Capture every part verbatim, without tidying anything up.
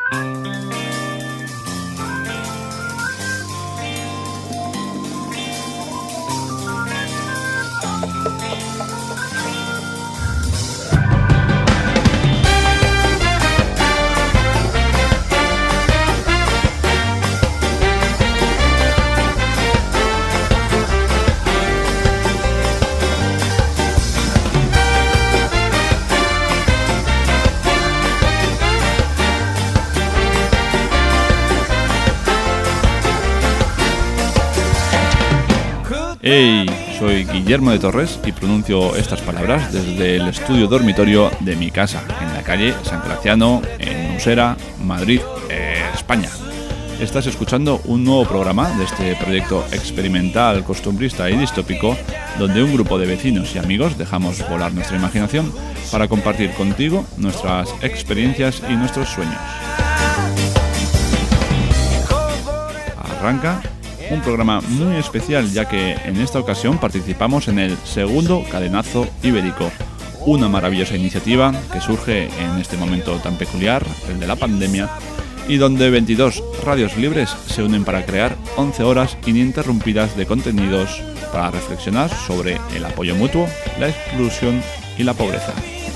Hey, soy Guillermo de Torres y pronuncio estas palabras desde el estudio dormitorio de mi casa, en la calle San Graciano, en Usera, Madrid, eh, España. Estás escuchando un nuevo programa de este proyecto experimental, costumbrista y distópico, donde un grupo de vecinos y amigos dejamos volar nuestra imaginación para compartir contigo nuestras experiencias y nuestros sueños. Arranca un programa muy especial, ya que en esta ocasión participamos en el segundo Cadenazo Ibérico, una maravillosa iniciativa que surge en este momento tan peculiar, el de la pandemia, y donde veintidós radios libres se unen para crear once horas ininterrumpidas de contenidos para reflexionar sobre el apoyo mutuo, la exclusión y la pobreza.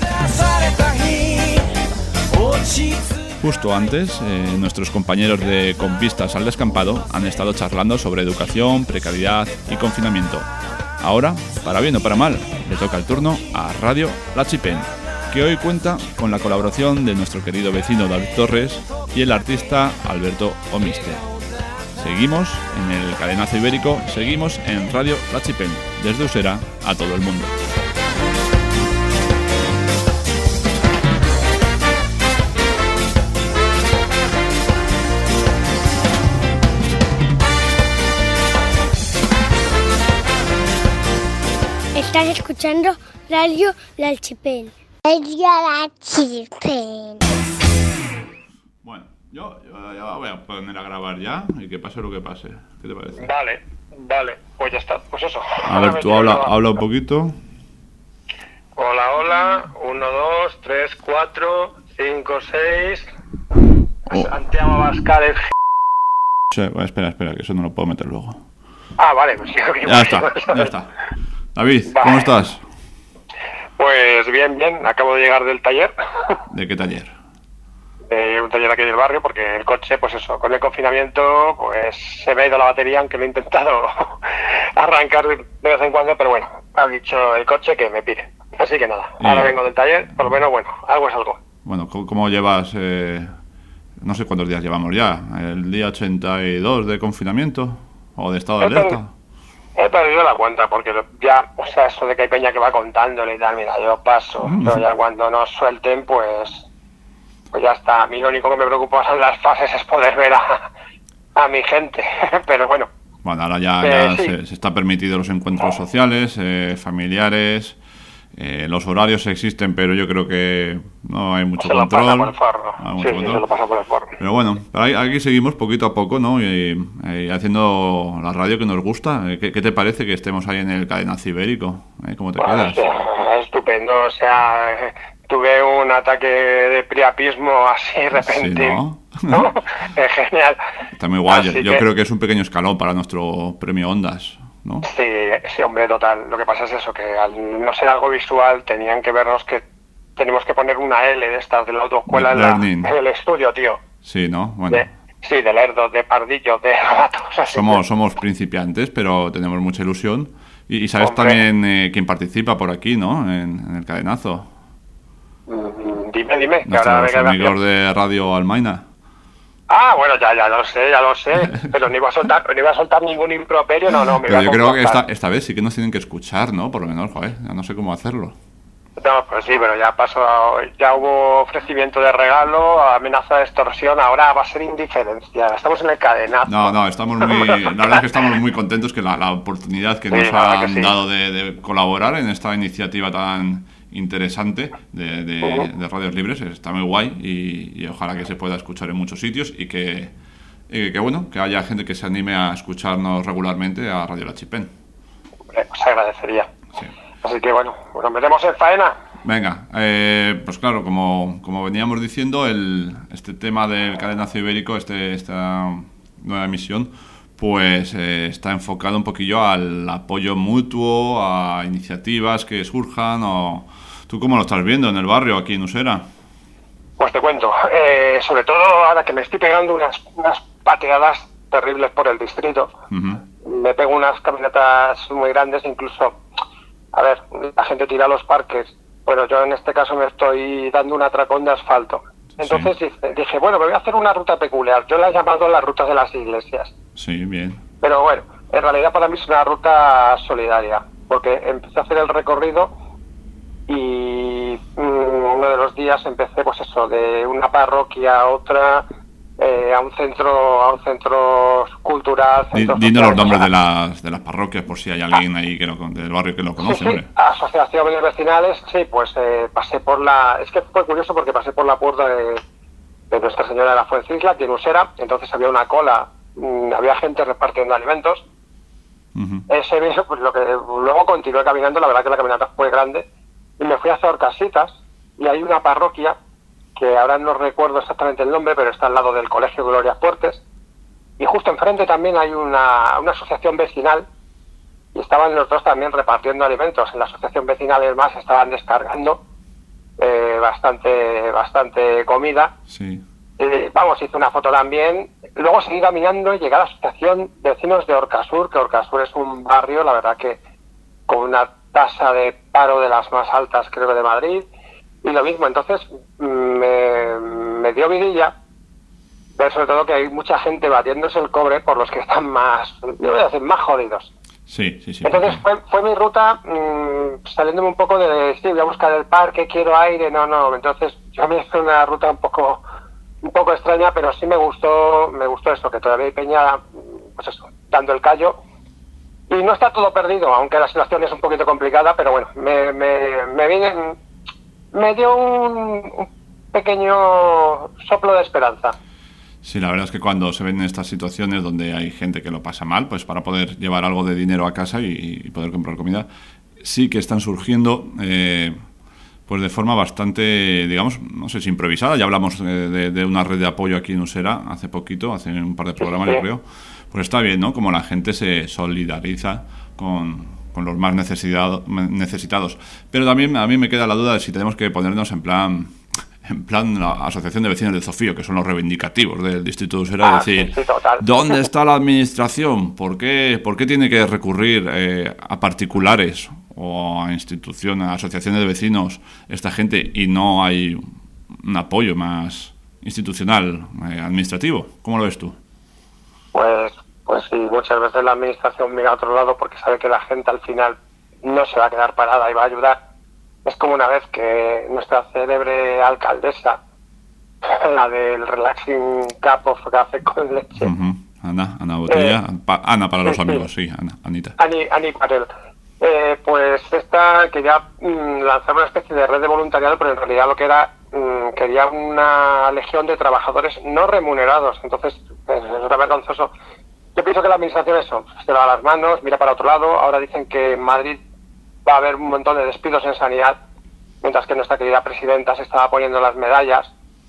Justo antes, eh, nuestros compañeros de Con Vistas al Descampado han estado charlando sobre educación, precariedad y confinamiento. Ahora, para bien o para mal, le toca el turno a Radio La Chipén, que hoy cuenta con la colaboración de nuestro querido vecino David Torres y el artista Alberto Omister. Seguimos en el Cadenazo Ibérico, seguimos en Radio La Chipén, desde Usera a todo el mundo. Estás escuchando Radio La Chipén. Radio La Chipén. Bueno, yo, yo ya voy a poner a grabar ya y que pase lo que pase. ¿Qué te parece? Vale, vale, pues ya está, pues eso. A ver, tú habla, habla un poquito. Hola, hola, uno, dos, tres, cuatro, cinco, seis. Oh. Santiago Abascal es... Sí, bueno, espera, espera, que eso no lo puedo meter luego. Ah, vale, pues creo que... Ya está, ya está. David, vale. ¿Cómo estás? Pues bien, bien, acabo de llegar del taller. ¿De qué taller? De un taller aquí del barrio, porque el coche, pues eso, con el confinamiento, pues se me ha ido la batería, aunque lo he intentado arrancar de vez en cuando, pero bueno, ha dicho el coche que me pide. Así que nada, ahora y... vengo del taller, por lo menos, bueno, algo es algo. Bueno, ¿cómo, cómo llevas, eh, no sé cuántos días llevamos ya, el día ochenta y dos de confinamiento o de estado de alerta? He perdido la cuenta porque ya, o sea, eso de que hay peña que va contándole y tal, mira, yo paso, mm. pero ya cuando nos suelten, pues pues ya está. A mí lo único que me preocupa son las fases, es poder ver a, a mi gente, pero bueno. Bueno, ahora ya, eh, ya sí. se, se está permitido los encuentros sociales, eh, familiares, eh, los horarios existen, pero yo creo que no hay mucho se control. Lo pasa por el forro. Hay mucho Sí, sí, control. se lo pasa por el forro. Pero bueno, aquí seguimos poquito a poco, ¿no? Y, y haciendo la radio que nos gusta. ¿Qué, qué te parece que estemos ahí en el Cadenazo Ibérico? ¿Eh? ¿Cómo te bueno, quedas? Es estupendo, o sea, tuve un ataque de priapismo así repentino. Sí, ¿no? ¿no? Es genial. Está muy guay. Yo, que... yo creo que es un pequeño escalón para nuestro premio Ondas, ¿no? Sí, sí, hombre, total. Lo que pasa es eso, que al no ser algo visual tenían que vernos que tenemos que poner una L de estas de la autoescuela en, la, en el estudio, tío. Sí, ¿no? Bueno. De, sí, de lerdo, de pardillo, de ratos. Así somos, que... somos principiantes, pero tenemos mucha ilusión. Y, y sabes Hombre. también eh, quién participa por aquí, ¿no? En, en el Cadenazo. Mm, dime, dime. Que Nuestros ahora amigos de Radio Almaina. Ah, bueno, ya, ya lo sé, ya lo sé. Pero no iba a soltar, no iba a soltar ningún improperio, no, no. Me pero iba yo a creo que esta, comportar. esta vez sí que nos tienen que escuchar, ¿no? Por lo menos, joder, ya no sé cómo hacerlo. No, pues sí, pero ya pasó, ya hubo ofrecimiento de regalo, amenaza de extorsión, ahora va a ser indiferencia. Estamos en el Cadenazo. No, no, estamos muy, la verdad es que estamos muy contentos que la, la oportunidad que Sí, nos la verdad han que sí. dado de, de colaborar en esta iniciativa tan interesante de, de, Uh-huh. de radios libres está muy guay y, y ojalá que se pueda escuchar en muchos sitios y que, y que bueno, que haya gente que se anime a escucharnos regularmente a Radio La Chipén. Hombre, os agradecería. Sí. Así que bueno, nos metemos en faena. Venga, eh, pues claro, como, como veníamos diciendo, el, este tema del cadenazo ibérico, este, esta nueva emisión, pues eh, está enfocado un poquillo al apoyo mutuo, a iniciativas que surjan. O ¿tú cómo lo estás viendo en el barrio aquí en Usera? Pues te cuento, eh, sobre todo ahora que me estoy pegando unas, unas pateadas terribles por el distrito. Uh-huh. Me pego unas caminatas muy grandes, incluso, a ver, la gente tira a los parques. Bueno, yo en este caso me estoy dando un atracón de asfalto. Entonces sí. dije, dije, bueno, me voy a hacer una ruta peculiar. Yo la he llamado la ruta de las iglesias. Sí, bien. Pero bueno, en realidad para mí es una ruta solidaria, porque empecé a hacer el recorrido y mmm, uno de los días empecé, pues eso, de una parroquia a otra, eh, a un centro, a un centro cultural. Centro Dime los nombres de las de las parroquias por si hay alguien ahí que lo, del barrio que lo conoce. Sí, sí. Asociaciones vecinales, sí, pues eh, pasé por la, es que fue curioso porque pasé por la puerta de, de Nuestra Señora de la Fuencisla, aquí en Usera. Entonces había una cola, mmm, había gente repartiendo alimentos. Uh-huh. Ese video, pues lo que luego continué caminando, la verdad que la caminata fue grande, y me fui hacia Orcasitas, y hay una parroquia que ahora no recuerdo exactamente el nombre, pero está al lado del Colegio Gloria Fuertes, y justo enfrente también hay una, una asociación vecinal, y estaban los dos también repartiendo alimentos. En la asociación vecinal, además, estaban descargando eh, bastante bastante comida. Sí. Eh, vamos, hice una foto también. Luego seguí caminando y llegué a la asociación de vecinos de Orcasur, que Orcasur es un barrio, la verdad que con una tasa de paro de las más altas, creo que de Madrid, y lo mismo. Entonces me, me dio vidilla ver sobre todo que hay mucha gente batiéndose el cobre por los que están más, yo voy a decir, más jodidos. Sí, sí, sí. Entonces fue, fue mi ruta mmm, saliéndome un poco de, sí, voy a buscar el parque, quiero aire, no, no. Entonces yo me hice una ruta un poco un poco extraña, pero sí me gustó, me gustó eso, que todavía hay peña, pues eso, dando el callo. Y no está todo perdido, aunque la situación es un poquito complicada, pero bueno, me, me, me, viene, me dio un, un pequeño soplo de esperanza. Sí, la verdad es que cuando se ven estas situaciones donde hay gente que lo pasa mal, pues para poder llevar algo de dinero a casa y, y poder comprar comida, sí que están surgiendo eh, pues de forma bastante, digamos, no sé si improvisada. Ya hablamos de, de, de una red de apoyo aquí en Usera hace poquito, hace un par de programas, sí, yo creo. Pues está bien, ¿no? Como la gente se solidariza con, con los más necesitado, necesitados. Pero también a mí me queda la duda de si tenemos que ponernos en plan... en plan la Asociación de Vecinos de Zofío, que son los reivindicativos del distrito de Usera, ah, es decir, sí, sí, ¿dónde está la administración? ¿Por qué, por qué tiene que recurrir eh, a particulares o a instituciones, a asociaciones de vecinos esta gente y no hay un apoyo más institucional, eh, administrativo? ¿Cómo lo ves tú? Pues, pues sí, muchas veces la administración mira a otro lado porque sabe que la gente al final no se va a quedar parada y va a ayudar. Es como una vez que nuestra célebre alcaldesa, la del Relaxing Cup of Café con Leche. Uh-huh. Ana, Ana Botella. Eh, pa, Ana para los sí, amigos, sí, Ana, Anita. Ani, Ani Patel. Eh, pues esta quería mmm, lanzar una especie de red de voluntariado, pero en realidad lo que era, mmm, quería una legión de trabajadores no remunerados. Entonces, pues, es vergonzoso. Yo pienso que la administración eso, se lava las manos, mira para otro lado. Ahora dicen que en Madrid va a haber un montón de despidos en sanidad, mientras que nuestra querida presidenta se estaba poniendo las medallas.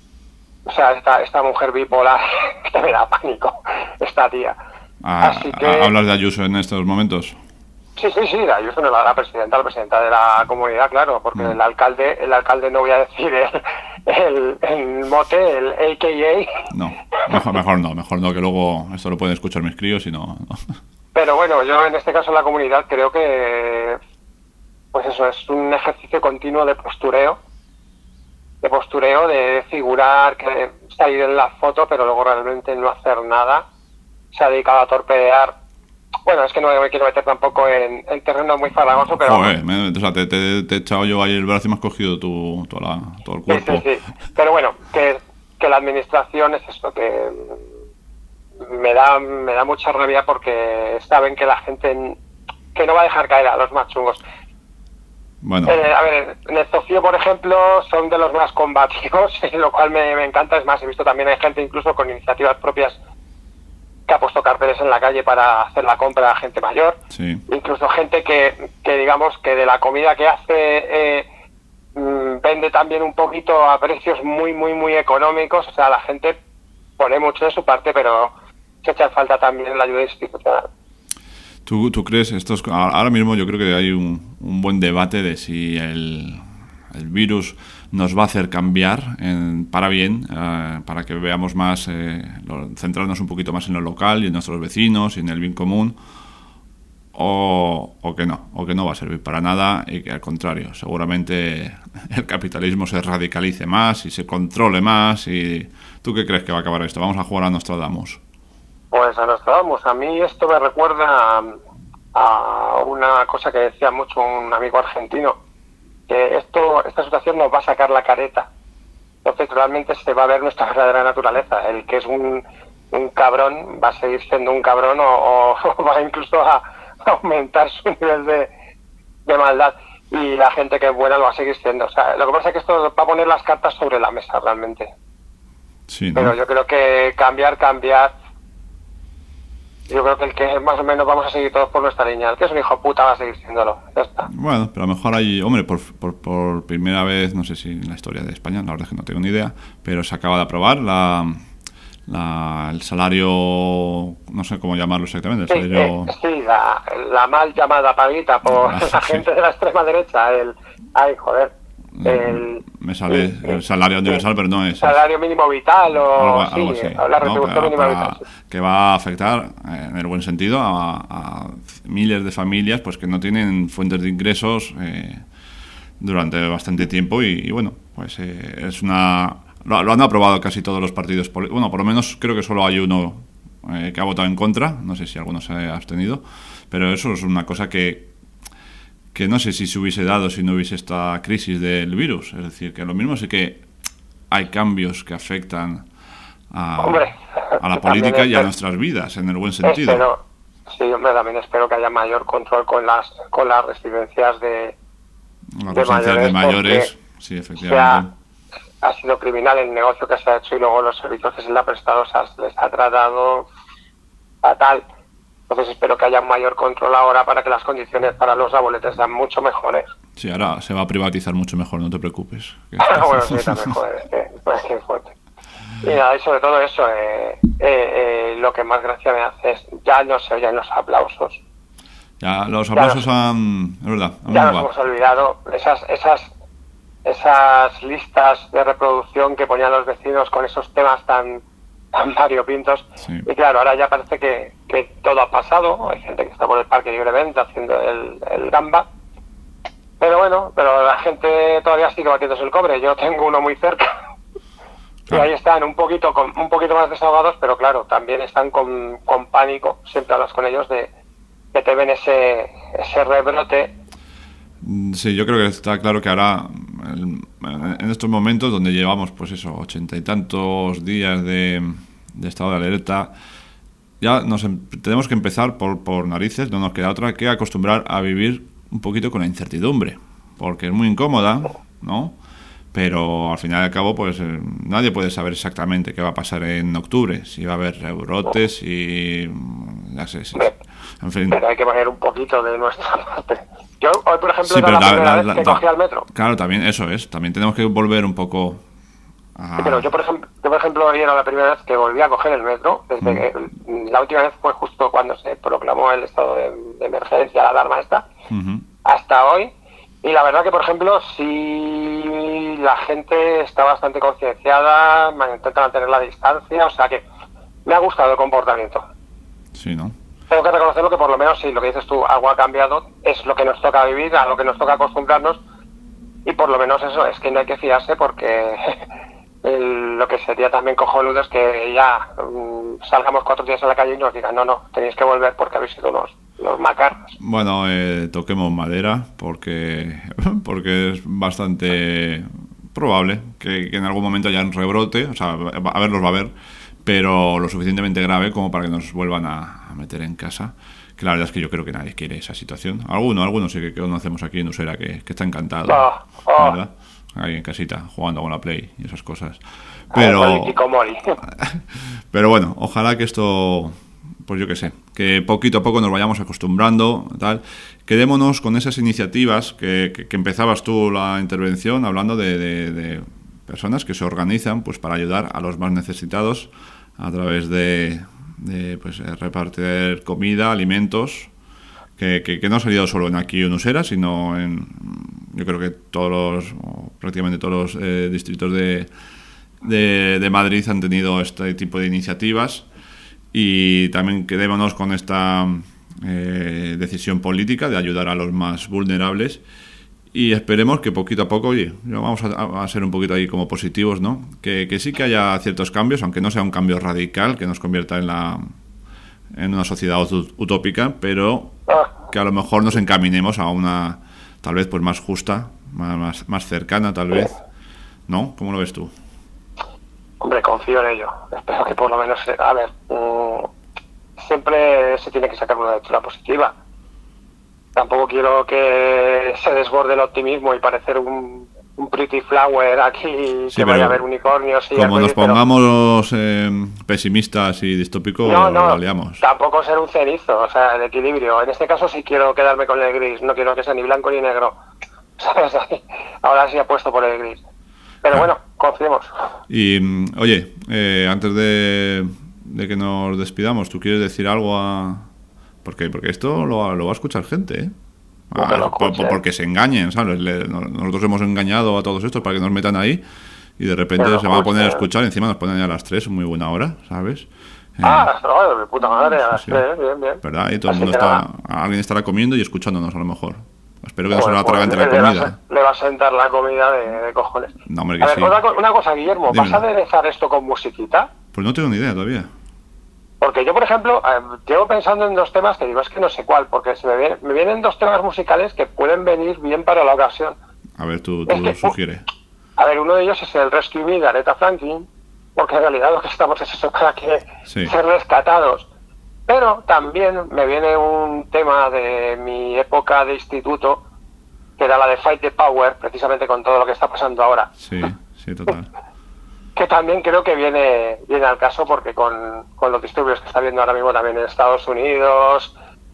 O sea, esta, esta mujer bipolar, que me da pánico, esta tía. Ah, Así que... ¿Hablas de Ayuso en estos momentos? Sí, sí, sí, de Ayuso no, la, la presidenta, la presidenta de la comunidad, claro, porque mm. el alcalde, el alcalde no voy a decir el, el, el mote, el A K A. No, mejor, mejor no, mejor no, que luego esto lo pueden escuchar mis críos y no, no. Pero bueno, yo en este caso la comunidad creo que... pues eso, es un ejercicio continuo de postureo, de postureo, de figurar, que salir en la foto, pero luego realmente no hacer nada. Se ha dedicado a torpedear. Bueno, es que no me quiero meter tampoco en, en terreno muy farragoso, pero... Joder, me, o sea, te, te, te he echado yo ahí el brazo y me has cogido tu, toda la, todo el cuerpo. Sí, sí, sí. Pero bueno, que, que la administración es esto, que me da, me da mucha rabia porque saben que la gente que no va a dejar caer a los más chungos. Bueno. Eh, a ver, en el Zofío, por ejemplo, son de los más combativos, lo cual me, me encanta. Es más, he visto también hay gente incluso con iniciativas propias que ha puesto carteles en la calle para hacer la compra a gente mayor. Sí. Incluso gente que, que digamos, que de la comida que hace eh, mmm, vende también un poquito a precios muy, muy, muy económicos. O sea, la gente pone mucho de su parte, pero se echa falta también la ayuda institucional. ¿Tú, tú crees, estos, ahora mismo yo creo que hay un, un buen debate de si el, el virus nos va a hacer cambiar en, para bien, eh, para que veamos más, eh, lo, centrarnos un poquito más en lo local y en nuestros vecinos y en el bien común, o, o que no, o que no va a servir para nada y que al contrario, seguramente el capitalismo se radicalice más y se controle más. Y ¿tú qué crees que va a acabar esto? ¿Vamos a jugar a Nostradamus? Pues a Nostradamus, a mí esto me recuerda a, a una cosa que decía mucho un amigo argentino, que esto, esta situación nos va a sacar la careta. Entonces realmente se va a ver nuestra verdadera naturaleza. El que es un, un cabrón va a seguir siendo un cabrón, o, o va incluso a, a aumentar su nivel de, de maldad. Y la gente que es buena lo va a seguir siendo. O sea, lo que pasa es que esto va a poner las cartas sobre la mesa realmente. Sí, ¿no? Pero yo creo que cambiar, cambiar... Yo creo que el que más o menos vamos a seguir todos por nuestra línea. El que es un hijo puta va a seguir siéndolo. Ya está. Bueno, pero a lo mejor hay... Hombre, por, por, por primera vez, no sé si en la historia de España, la verdad es que no tengo ni idea, pero se acaba de aprobar la, la el salario... No sé cómo llamarlo exactamente. El Sí, salario... eh, sí la, la mal llamada paguita por Ah, la sí. gente de la extrema derecha. El, ay, joder. El, Me sale el salario universal, pero no es... salario mínimo vital o algo, sí, algo así, la ¿no? retribución Para- mínima para- vital. Sí. que va a afectar, eh, en el buen sentido, a, a miles de familias pues que no tienen fuentes de ingresos eh, durante bastante tiempo y, y bueno, pues eh, es una... Lo, lo han aprobado casi todos los partidos políticos. Bueno, por lo menos creo que solo hay uno eh, que ha votado en contra, no sé si alguno se ha abstenido, pero eso es una cosa que que no sé si se hubiese dado si no hubiese esta crisis del virus. Es decir, que lo mismo sí que hay cambios que afectan a, Hombre, a la también política y a espero- nuestras vidas, en el buen sentido. Espero, sí, hombre, también espero que haya mayor control con las con las residencias de Las de residencias de mayores, mayores, porque sí, sea, efectivamente. ha sido criminal el negocio que se ha hecho y luego los servicios que se les ha prestado, o sea, se les ha tratado fatal. Entonces espero que haya un mayor control ahora para que las condiciones para los abueletes sean mucho mejores. Sí, ahora se va a privatizar mucho mejor, no te preocupes. Que- Bueno, sí, también, joder, es que, es que es fuerte. Y nada, y sobre todo eso, eh, eh, eh, lo que más gracia me hace es, ya no se oyen los aplausos. Ya, los Ya aplausos nos- han... Es verdad, han Ya nos menguado. hemos olvidado esas esas esas listas de reproducción que ponían los vecinos con esos temas tan tan variopintos. Sí. Y claro, ahora ya parece que, que todo ha pasado. Hay gente que está por el parque libremente haciendo el, el gamba. Pero bueno, pero la gente todavía sigue batiéndose el cobre. Yo tengo uno muy cerca. Claro. Y ahí están un poquito con, un poquito más desahogados, pero claro, también están con, con pánico. Siempre hablas con ellos de que te ven ese, ese rebrote. Sí, yo creo que está claro que ahora, el- en estos momentos donde llevamos, pues eso, ochenta y tantos días de, de estado de alerta, ya nos em- tenemos que empezar por, por narices, no nos queda otra que acostumbrar a vivir un poquito con la incertidumbre, porque es muy incómoda, ¿no? Pero al final y al cabo, pues eh, nadie puede saber exactamente qué va a pasar en octubre, si va a haber rebrotes y... ya sé, sí, en fin. Pero hay que poner un poquito de nuestra parte. Yo hoy, por ejemplo, Sí, era pero la la- primera la- vez la- que ta- cogí al metro. Claro, también eso es. También tenemos que volver un poco a... Sí, pero yo, por ejemplo, yo, por ejemplo, hoy era la primera vez que volví a coger el metro. Desde Mm. que, la última vez fue justo cuando se proclamó el estado de, de emergencia, la alarma esta, Ujú. hasta hoy. Y la verdad que, por ejemplo, sí la gente está bastante concienciada, intenta mantener la distancia, o sea que me ha gustado el comportamiento. Sí, ¿no? Tengo que reconocerlo que por lo menos sí, lo que dices tú, algo ha cambiado, es lo que nos toca vivir, a lo que nos toca acostumbrarnos, y por lo menos eso, es que no hay que fiarse porque el- lo que sería también cojonudo es que ya um, salgamos cuatro días a la calle y nos digan, no, no, tenéis que volver porque habéis sido unos, unos macarros. Bueno, eh, toquemos madera porque, porque es bastante probable que, que en algún momento haya un rebrote, o sea, a verlos va a haber, pero lo suficientemente grave como para que nos vuelvan a, a meter en casa. Que la verdad es que yo creo que nadie quiere esa situación. Alguno, algunos sí que conocemos aquí en Usera que, que está encantado, Oh, oh. ¿verdad? Ahí en casita, jugando con la Play y esas cosas. Pero... Pero, Hikikomori. pero bueno, ojalá que esto pues yo qué sé, que poquito a poco nos vayamos acostumbrando, tal. Quedémonos con esas iniciativas que, que, que empezabas tú la intervención hablando de, de, de personas que se organizan pues para ayudar a los más necesitados a través de, de pues, repartir comida, alimentos, que, que, que no ha salido solo en aquí en Usera, sino en, yo creo que todos los, o prácticamente todos los eh, distritos de, de, de Madrid han tenido este tipo de iniciativas. Y también quedémonos con esta eh, decisión política de ayudar a los más vulnerables y esperemos que poquito a poco, oye, vamos a, a ser un poquito ahí como positivos, ¿no? Que, que sí que haya ciertos cambios, aunque no sea un cambio radical que nos convierta en la en una sociedad utópica, pero que a lo mejor nos encaminemos a una tal vez pues más justa, más, más, más cercana tal vez, ¿no? ¿Cómo lo ves tú? Hombre, confío en ello. Espero que por lo menos... A ver, mmm, siempre se tiene que sacar una lectura positiva. Tampoco quiero que se desborde el optimismo y parecer un, un pretty flower aquí, sí, que vaya a haber unicornios. Y como nos pongamos pero... eh, pesimistas y distópicos, no, no, lo liamos. Tampoco ser un cenizo, o sea, el equilibrio. En este caso sí quiero quedarme con el gris, no quiero que sea ni blanco ni negro. ¿Sabes? Ahora sí apuesto por el gris. Pero bueno, confiemos. Y, oye, eh, antes de, de que nos despidamos, ¿tú quieres decir algo a...? Porque, porque esto lo, lo va a escuchar gente, ¿eh? A, por, por, porque se engañen, ¿sabes? Le, nosotros hemos engañado a todos estos para que nos metan ahí y de repente se van a poner a escuchar, encima nos ponen a las tres, muy buena hora, ¿sabes? Eh, ah, no, de puta madre, a las sí, tres, bien, bien. ¿Verdad? Y todo el mundo está... Alguien estará comiendo y escuchándonos a lo mejor. Espero que no bueno, se lo atragante pues, la comida. Le va, a, le va a sentar la comida de, de cojones. No, hombre, que a ver, sí. una, una cosa, Guillermo, Dímelo. ¿vas a aderezar esto con musiquita? Pues no tengo ni idea todavía. Porque yo, por ejemplo, eh, llevo pensando en dos temas que digo, es que no sé cuál, porque se me, viene, me vienen dos temas musicales que pueden venir bien para la ocasión. A ver, tú, tú es que, sugiere. A ver, uno de ellos es el Rescue Me de Aretha Franklin, porque en realidad lo que estamos es eso, para que sí. ser rescatados. Pero también me viene un tema de mi época de instituto, que era la de Fight the Power, precisamente con todo lo que está pasando ahora. Sí, sí, total. Que también creo que viene, viene al caso porque con, con los disturbios que está habiendo ahora mismo también en Estados Unidos,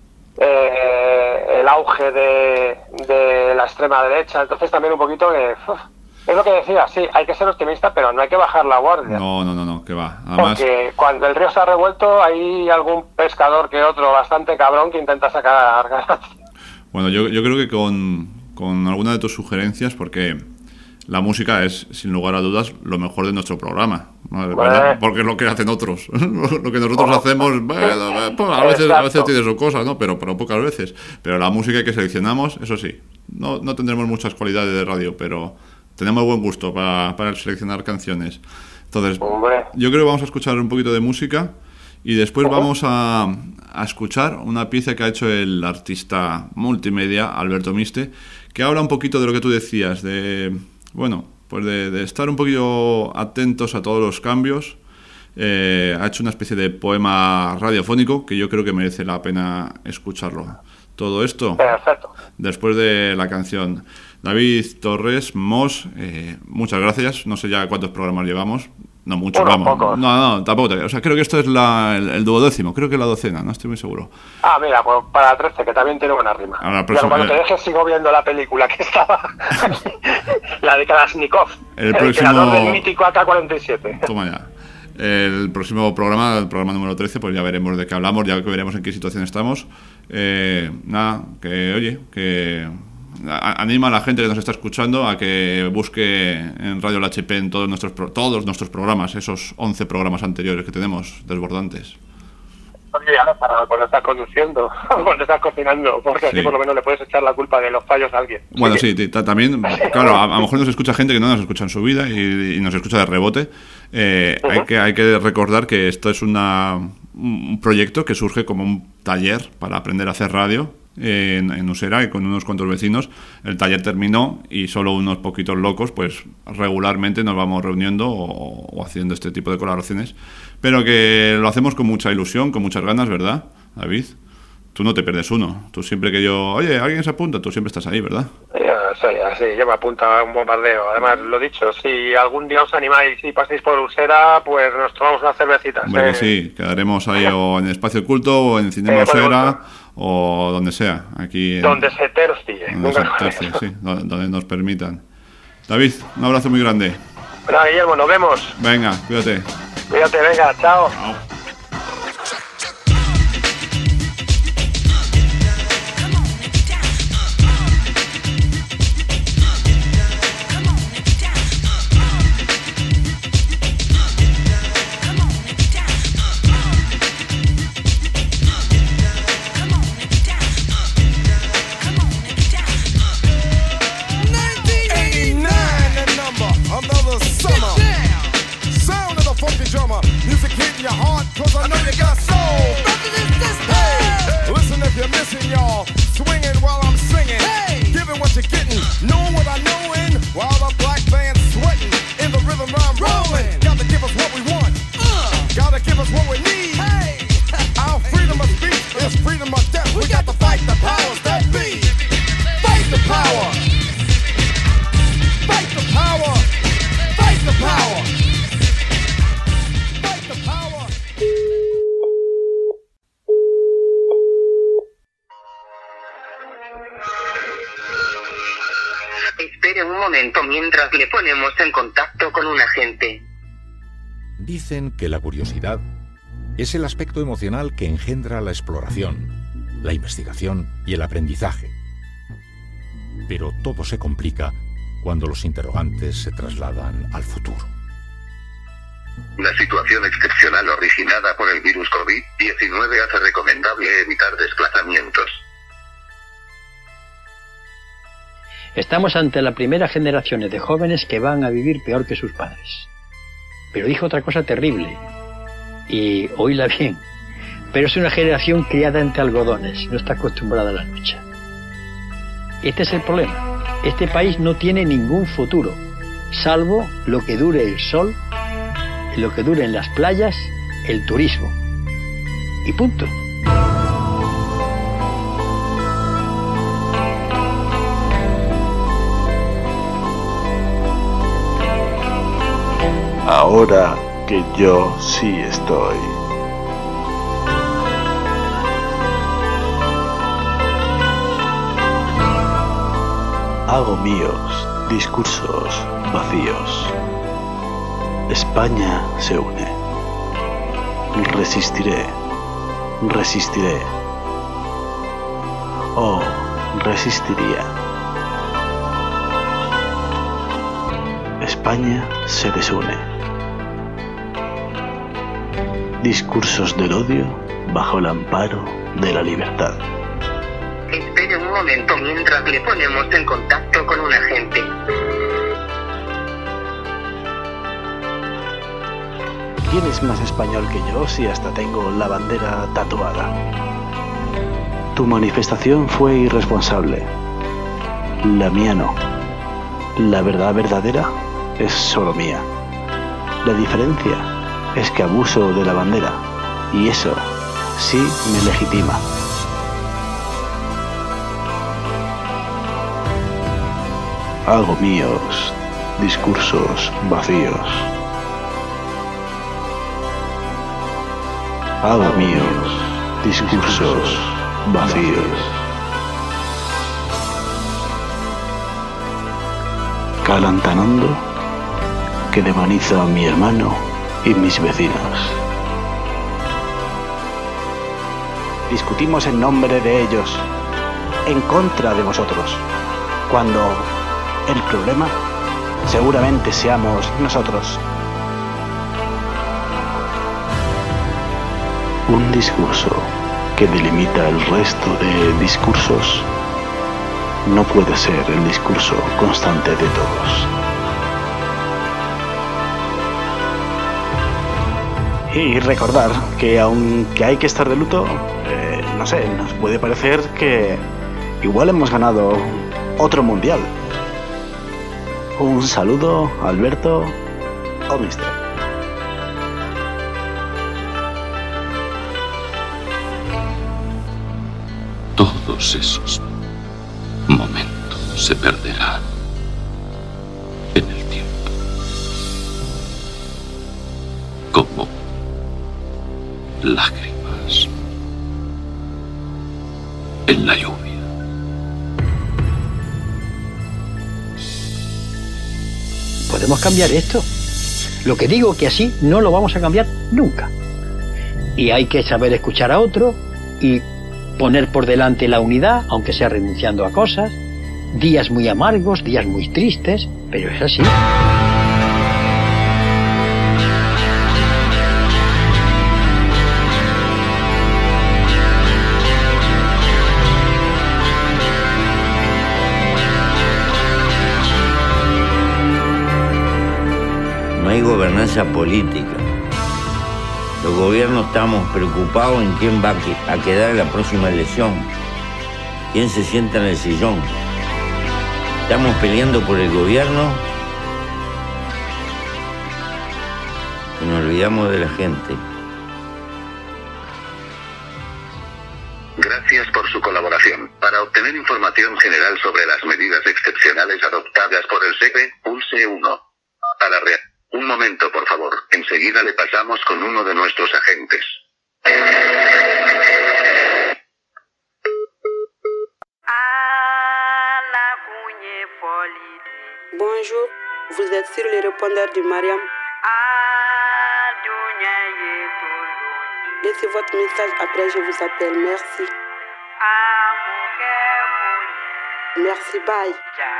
eh, el auge de, de la extrema derecha, entonces también un poquito que... Uf, es lo que decía, sí, hay que ser optimista, pero no hay que bajar la guardia. No, no, no, no, que va. Además... Porque cuando el río está revuelto hay algún pescador que otro bastante cabrón que intenta sacar ganancias. Bueno, yo, yo creo que con, con alguna de tus sugerencias, porque la música es, sin lugar a dudas, lo mejor de nuestro programa, ¿no? Bueno. Porque es lo que hacen otros. Lo que nosotros oh. hacemos, bueno, pues a, veces, a veces tiene su cosa, ¿no? Pero, pero pocas veces. Pero la música que seleccionamos, eso sí, no, no tendremos muchas cualidades de radio, pero tenemos buen gusto para, para seleccionar canciones. Entonces, Hombre. yo creo que vamos a escuchar un poquito de música y después uh-huh. vamos a, a escuchar una pieza que ha hecho el artista multimedia Alberto Miste, que habla un poquito de lo que tú decías, de, bueno, pues de, de estar un poquito atentos a todos los cambios. Eh, ha hecho una especie de poema radiofónico que yo creo que merece la pena escucharlo. Todo esto Perfecto. Después de la canción. David Torres, Mos, eh, muchas gracias. No sé ya cuántos programas llevamos. No mucho, Unos vamos. pocos. No, no, tampoco. O sea, creo que esto es la, el, el duodécimo. Creo que la docena, no estoy muy seguro. Ah, mira, pues para trece, que también tiene buena rima. Ahora, Pero cuando te dejes sigo viendo la película que estaba, la de Kalashnikov, el, el próximo... creador del mítico A K cuarenta y siete. Toma ya. El próximo programa, el programa número trece, pues ya veremos de qué hablamos, ya que veremos en qué situación estamos. Eh, nada, que oye, que anima a la gente que nos está escuchando a que busque en Radio La H P en todos nuestros todos nuestros programas, esos once programas anteriores que tenemos desbordantes. Oye, ya para cuando estás conduciendo, cuando estás cocinando, porque sí. así por lo menos le puedes echar la culpa de los fallos a alguien. Bueno, sí, sí también, claro, a, a lo mejor nos escucha gente que no nos escucha en su vida y, y nos escucha de rebote. Eh, uh-huh. hay, que, hay que recordar que esto es una, un proyecto que surge como un taller para aprender a hacer radio en, en Usera y con unos cuantos vecinos. El taller terminó y solo unos poquitos locos pues regularmente nos vamos reuniendo o, o haciendo este tipo de colaboraciones, pero que lo hacemos con mucha ilusión, con muchas ganas, ¿verdad, David? tú no te pierdes uno. Tú siempre que yo, oye, alguien se apunta, tú siempre estás ahí, ¿verdad? Ya, soy así, yo me apunto a un bombardeo. Además, lo dicho, si algún día os animáis y pasáis por Usera, pues nos tomamos unas cervecitas. Hombre, ¿eh? que sí, quedaremos ahí o en Espacio Oculto o en Cinema Eh, Usera o donde sea. Aquí en, donde se tercie. donde, Nunca se mejor tercie, dicho. sí, donde, donde nos permitan. David, un abrazo muy grande. Nada, Guillermo, nos vemos. Venga, cuídate. Cuídate, venga, chao. Chao. Music hitting your heart, cause I know you got soul. Hey, listen if you're missing, y'all. Swinging while I'm singing. Hey, giving what you're getting. Knowing what I know in. While the black band's sweating. In the rhythm I'm rolling. Gotta give us what we want. Uh, Gotta give us what we need. Hey, our freedom of speech is freedom of death. We got to fight the powers that be. Fight the power. Fight the power. Fight the power. Espere un momento mientras le ponemos en contacto con un agente. Dicen que la curiosidad es el aspecto emocional que engendra la exploración, la investigación y el aprendizaje. Pero todo se complica cuando los interrogantes se trasladan al futuro. La situación excepcional originada por el virus COVID diecinueve hace recomendable evitar desplazamientos. Estamos ante la primera generación de jóvenes que van a vivir peor que sus padres. Pero dijo otra cosa terrible, y oíla bien, pero es una generación criada entre algodones, no está acostumbrada a la lucha. Este es el problema. Este país no tiene ningún futuro, salvo lo que dure el sol, lo que dure en las playas, el turismo. Y punto. Ahora que yo sí estoy. Hago míos discursos vacíos. España se une. Resistiré, resistiré. Oh, resistiría. España se desune. Discursos del odio bajo el amparo de la libertad. Espere un momento mientras le ponemos en contacto con un agente. ¿Quién es más español que yo si hasta tengo la bandera tatuada? Tu manifestación fue irresponsable. La mía no. La verdad verdadera es solo mía. La diferencia es que abuso de la bandera, y eso sí me legitima. Hago míos discursos vacíos. Hago míos discursos vacíos. Calantanando que demonizo a mi hermano y mis vecinos. Discutimos en nombre de ellos, en contra de vosotros, cuando el problema seguramente seamos nosotros. Un discurso que delimita el resto de discursos no puede ser el discurso constante de todos. Y recordar que aunque hay que estar de luto, eh, no sé, nos puede parecer que igual hemos ganado otro mundial. Un saludo, Alberto o mister todos esos momentos se perderán en el tiempo, como lágrimas en la lluvia. ¿Podemos cambiar esto? Lo que digo que así no lo vamos a cambiar nunca. Y hay que saber escuchar a otro y poner por delante la unidad, aunque sea renunciando a cosas. Días muy amargos, días muy tristes, pero es así. No hay gobernanza política. Los gobiernos estamos preocupados en quién va a quedar en la próxima elección, quién se sienta en el sillón. Estamos peleando por el gobierno y nos olvidamos de la gente. Gracias por su colaboración. Para obtener información general sobre las medidas excepcionales adoptadas por el S E P E, pulse uno. Para re... Un momento, por favor. Enseguida le pasamos con uno de nuestros agentes. Bonjour, vous êtes sur le répondeur de Mariam. Laissez votre message après, je vous appelle. Merci. Merci, bye.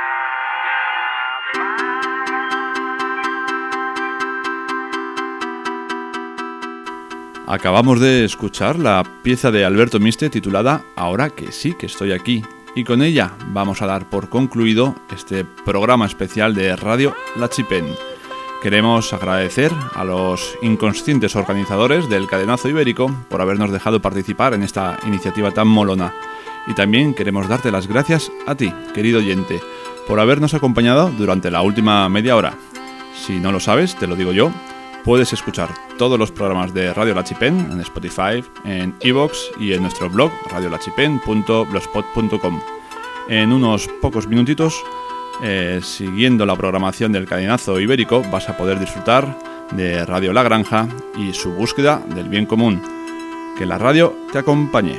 Acabamos de escuchar la pieza de Alberto Miste titulada Ahora que sí que estoy aquí, y con ella vamos a dar por concluido este programa especial de Radio La Chipén. Queremos agradecer a los inconscientes organizadores del Cadenazo Ibérico por habernos dejado participar en esta iniciativa tan molona, y también queremos darte las gracias a ti, querido oyente, por habernos acompañado durante la última media hora. Si no lo sabes, te lo digo yo. Puedes escuchar todos los programas de Radio La Chipén en Spotify, en iVoox y en nuestro blog radio la chipén punto blogspot punto com. En unos pocos minutitos, eh, siguiendo la programación del Cadenazo Ibérico, vas a poder disfrutar de Radio La Granja y su búsqueda del bien común. Que la radio te acompañe.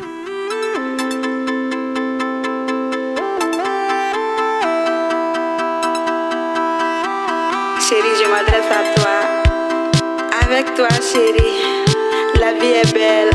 Chérie, je m'adresse à toi. Avec toi, chérie, la vie est belle.